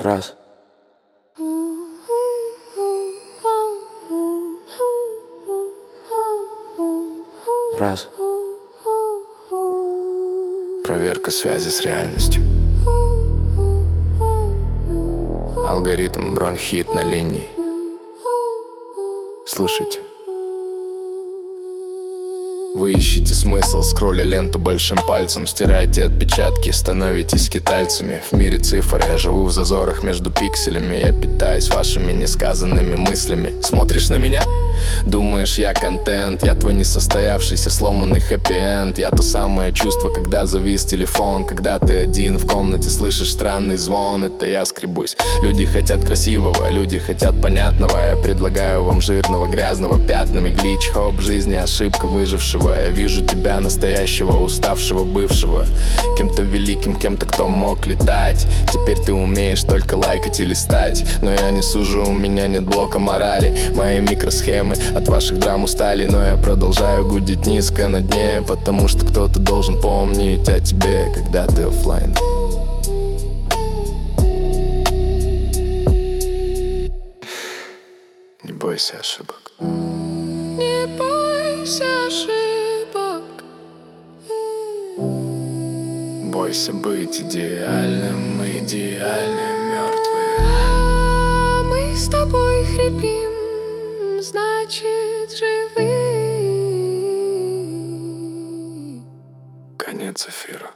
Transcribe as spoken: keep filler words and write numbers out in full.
Раз. Раз. Проверка связи с реальностью. Алгоритм бронхит на линии. Слушайте. Вы ищете смысл, скролля ленту большим пальцем, стираете отпечатки, становитесь скитальцами. В мире цифр я живу в зазорах между пикселями. Я питаюсь вашими несказанными мыслями. Смотришь на меня? Думаешь, я контент. Я твой несостоявшийся сломанный хэппи-энд. Я то самое чувство, когда завис телефон, когда ты один в комнате слышишь странный звон. Это я скребусь. Люди хотят красивого, люди хотят понятного. Я предлагаю вам жирного, грязного, пятнами. Глич, хоп, жизни, ошибка выжившего. Я вижу тебя, настоящего, уставшего, бывшего, кем-то великим, кем-то, кто мог летать. Теперь ты умеешь только лайкать и листать. Но я не сужу, у меня нет блока морали. Мои микросхемы от ваших драм устали. Но я продолжаю гудеть низко на дне, потому что кто-то должен помнить о тебе, когда ты оффлайн. Не бойся ошибок. Не бойся ошибок. Бойся быть идеальным, мы идеально мертвые. А мы с тобой хрипим, значит живы. Конец эфира.